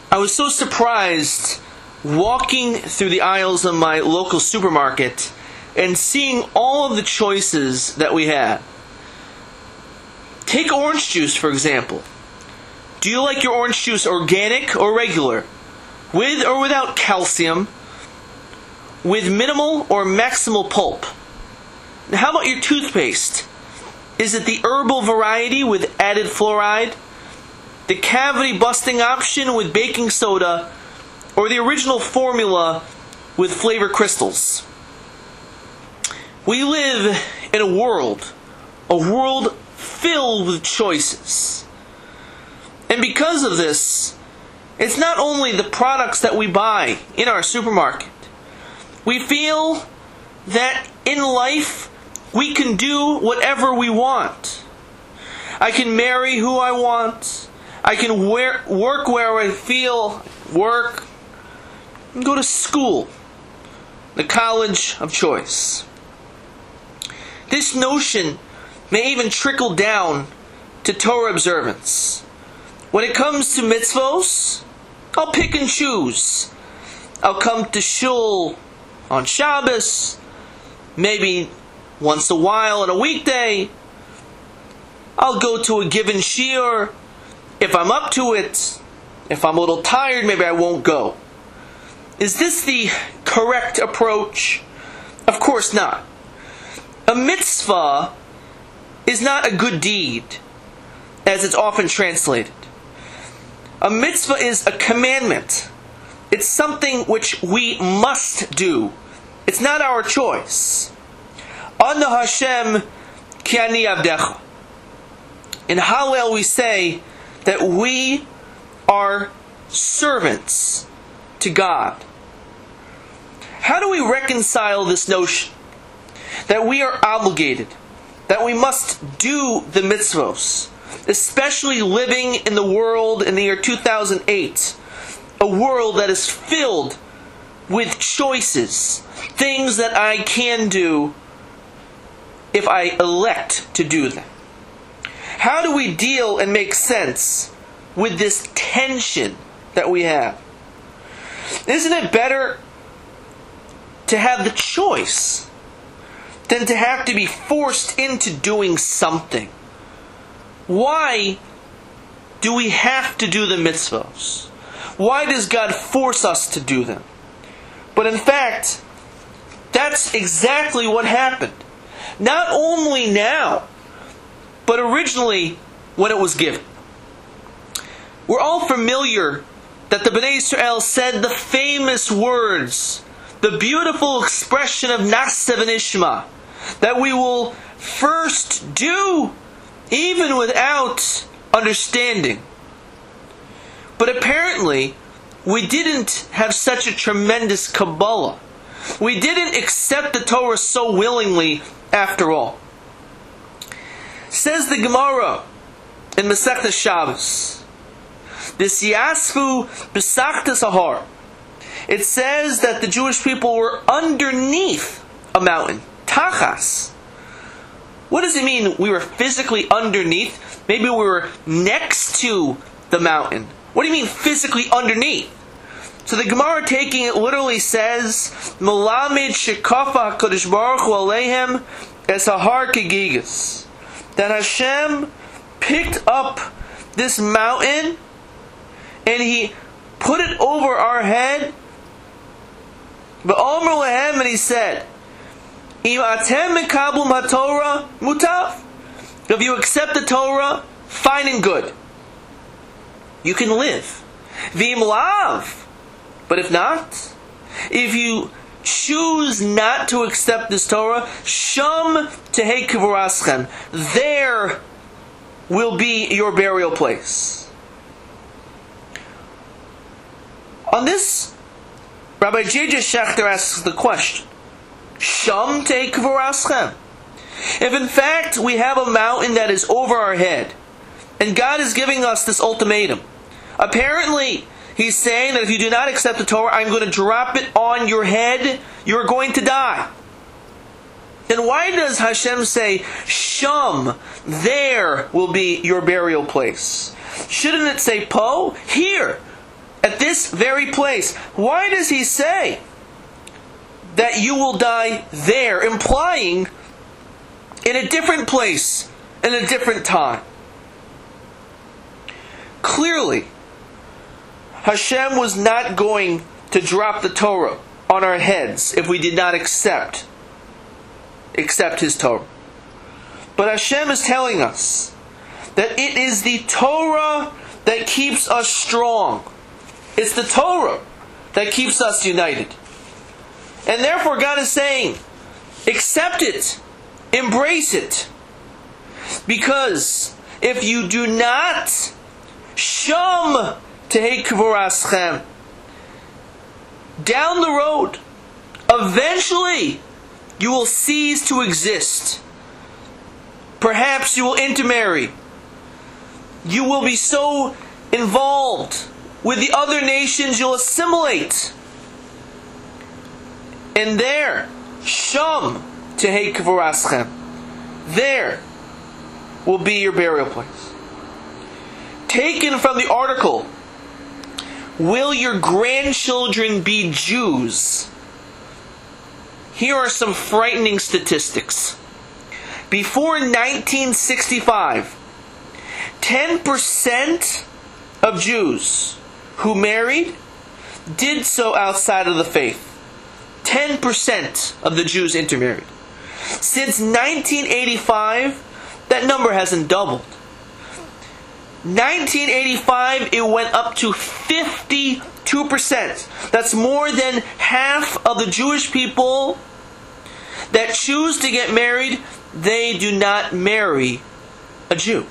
I was so surprised walking through the aisles of my local supermarket and seeing all of the choices that we had. Take orange juice, for example. Do you like your orange juice organic or regular? With or without calcium? With minimal or maximal pulp? Now, how about your toothpaste? Is it the herbal variety with added fluoride? The cavity-busting option with baking soda? Or the original formula with flavor crystals? We live in a world filled with choices. And because of this, it's not only the products that we buy in our supermarket. We feel that in life, we can do whatever we want. I can marry who I want. I can work where I feel, work, and go to school, the college of choice. This notion may even trickle down to Torah observance. When it comes to mitzvos, I'll pick and choose. I'll come to shul on Shabbos, maybe once a while on a weekday. I'll go to a given shiur if I'm up to it. If I'm a little tired, maybe I won't go. Is this the correct approach? Of course not. A mitzvah is not a good deed, as it's often translated. A mitzvah is a commandment. It's something which we must do. It's not our choice. Ana Hashem ki ani avdecha. In Hallel we say that we are servants to God. How do we reconcile this notion that we are obligated, that we must do the mitzvos, especially living in the world in the year 2008, a world that is filled with choices, things that I can do if I elect to do them? How do we deal and make sense with this tension that we have? Isn't it better to have the choice than to have to be forced into doing something? Why do we have to do the mitzvos? Why does God force us to do them? But in fact, that's exactly what happened. Not only now, but originally when it was given. We're all familiar that the Bnei Yisrael said the famous words, the beautiful expression of Na'aseh v'nishma, that we will first do even without understanding. But apparently, we didn't have such a tremendous Kabbalah. We didn't accept the Torah so willingly after all. Says the Gemara in Masechtas Shabbos, V'siyasvu b'sachtas ahar. It says that the Jewish people were underneath a mountain, tachas. What does it mean we were physically underneath? Maybe we were next to the mountain. What do you mean physically underneath? So the Gemara, taking it literally, says, Melamed shekafa HaKadosh Baruch Hu aleihem es hahar kegigas. That Hashem picked up this mountain and He put it over our head. V'omer lehem, and He said, Im atem mekablim haTorah mutav. If you accept the Torah, fine and good. You can live. V'im lav. But if not, if you choose not to accept this Torah, sham tehei kivuraschem, there will be your burial place. On this, Rabbi J.J. Schechter asks the question, sham tehei kivuraschem? If in fact we have a mountain that is over our head, and God is giving us this ultimatum, apparently He's saying that if you do not accept the Torah, I'm going to drop it on your head. You're going to die. Then why does Hashem say, Sham, there will be your burial place? Shouldn't it say, Po, here? at this very place. Why does he say that you will die there, implying in a different place, in a different time? Clearly, Hashem was not going to drop the Torah on our heads if we did not accept His Torah. But Hashem is telling us that it is the Torah that keeps us strong. It's the Torah that keeps us united. And therefore God is saying, accept it, embrace it. Because if you do not, Sham tehei kvoraschem, down the road, eventually you will cease to exist. Perhaps you will intermarry. You will be so involved with the other nations you'll assimilate. And there, Sham tehei kvoraschem, there will be your burial place. Taken from the article, will your grandchildren be Jews? Here are some frightening statistics. Before 1965, 10% of Jews who married did so outside of the faith. 10% of the Jews intermarried. Since 1985, that number hasn't doubled. 1985, it went up to 52%. That's more than half of the Jewish people that choose to get married, they do not marry a Jew.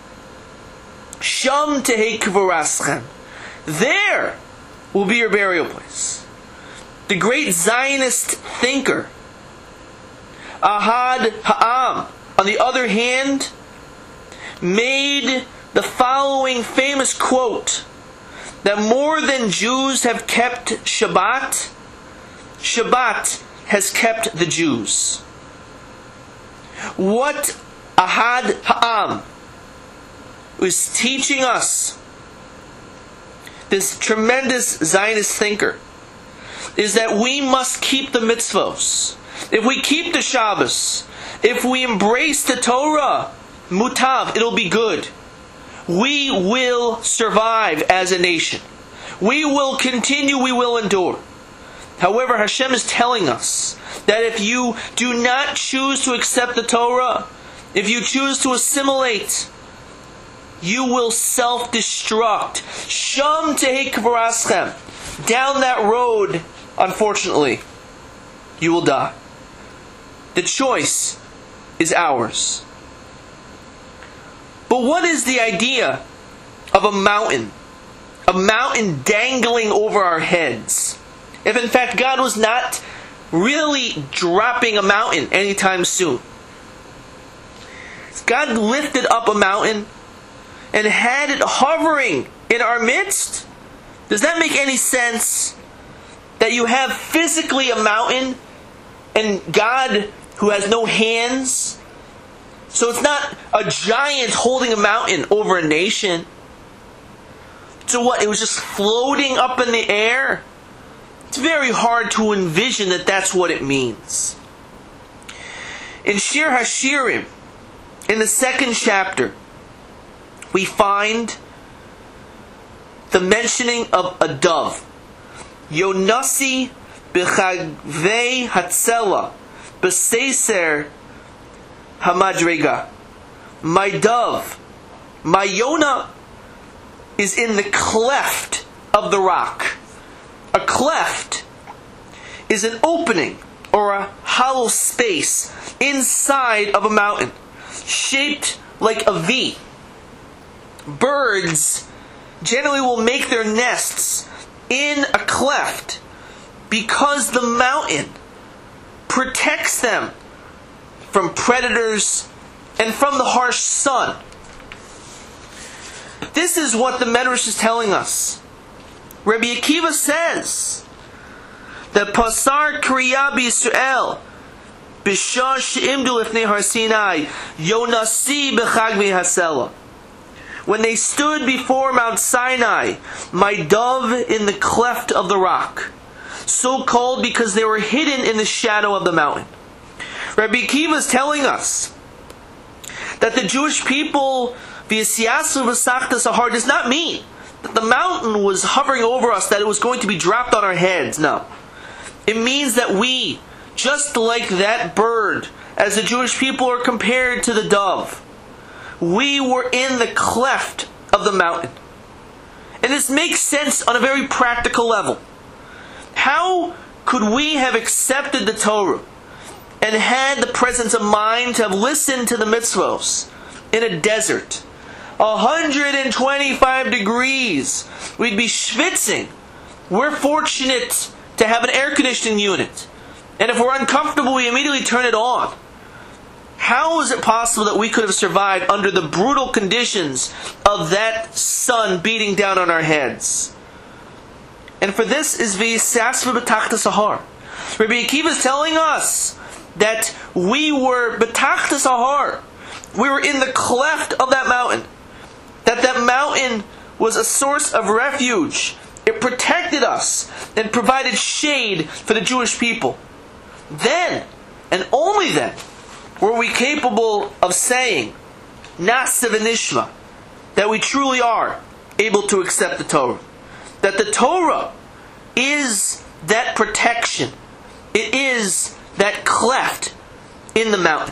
Sham tehei kvoraschem. There will be your burial place. The great Zionist thinker, Ahad Ha'am, on the other hand, made the following famous quote, that more than Jews have kept Shabbat, Shabbat has kept the Jews. What Ahad Ha'am was teaching us, this tremendous Zionist thinker, is that we must keep the mitzvos. If we keep the Shabbos, if we embrace the Torah, mutav, it'll be good. We will survive as a nation. We will continue, we will endure. However, Hashem is telling us that if you do not choose to accept the Torah, if you choose to assimilate, you will self-destruct. Sham tehei kvoraschem. Down that road, unfortunately, you will die. The choice is ours. But what is the idea of a mountain? A mountain dangling over our heads. If in fact God was not really dropping a mountain anytime soon. God lifted up a mountain and had it hovering in our midst. Does that make any sense? That you have physically a mountain and God who has no hands. So it's not a giant holding a mountain over a nation. So what? It was just floating up in the air? It's very hard to envision that that's what it means. In Shir HaShirim, in the 2nd chapter, we find the mentioning of a dove. Yonasi b'chagvei hatzela b'seiser hamadrega. My dove, my Yonah, is in the cleft of the rock. A cleft is an opening or a hollow space inside of a mountain, shaped like a V. Birds generally will make their nests in a cleft because the mountain protects them from predators and from the harsh sun. This is what the Medrash is telling us. Rabbi Akiva says that Pasar Kriya b'Yisrael b'shah she'imdu lifnei Har Sinai Yonasi b'chag v'hasela. when they stood before Mount Sinai, my dove in the cleft of the rock, so called because they were hidden in the shadow of the mountain. Rabbi Akiva is telling us that the Jewish people, v'yisiasu b'sachtas ahar, does not mean that the mountain was hovering over us, that it was going to be dropped on our heads. No. It means that we, just like that bird, as the Jewish people are compared to the dove, we were in the cleft of the mountain. And this makes sense on a very practical level. How could we have accepted the Torah and had the presence of mind to have listened to the mitzvos in a desert? 125 degrees. We'd be schwitzing. We're fortunate to have an air conditioning unit. And if we're uncomfortable, we immediately turn it on. How is it possible that we could have survived under the brutal conditions of that sun beating down on our heads? And for this is v'yisasva b'tachtas ahar. Rabbi Akiva is telling us that we were b'tachtas ahar. We were in the cleft of that mountain. That mountain was a source of refuge. It protected us and provided shade for the Jewish people. Then, and only then, were we capable of saying, Na'aseh v'nishma, that we truly are able to accept the Torah. That the Torah is that protection. It is that cleft in the mountain.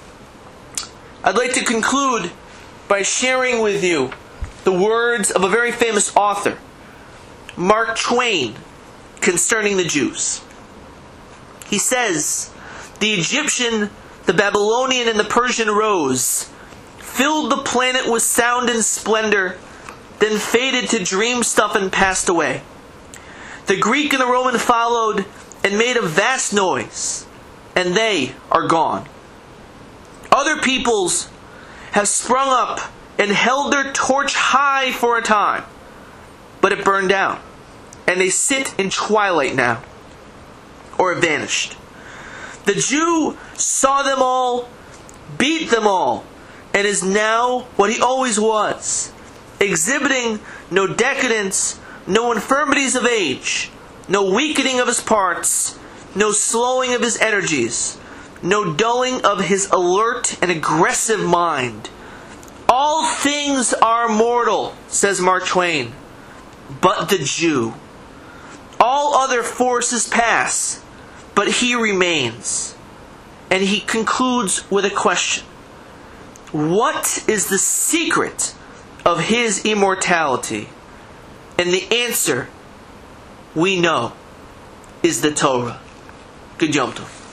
I'd like to conclude by sharing with you the words of a very famous author, Mark Twain, concerning the Jews. He says, the Egyptian, the Babylonian, and the Persian rose, filled the planet with sound and splendor, then faded to dream stuff and passed away. The Greek and the Roman followed and made a vast noise, and they are gone. Other peoples have sprung up and held their torch high for a time, but it burned down, and they sit in twilight now, or have vanished. The Jew saw them all, beat them all, and is now what he always was, exhibiting no decadence, no infirmities of age, no weakening of his parts, no slowing of his energies, no dulling of his alert and aggressive mind. All things are mortal, says Mark Twain, but the Jew. All other forces pass, but he remains. And he concludes with a question. What is the secret of his immortality? And the answer, we know, is the Torah. Good Yom Tov.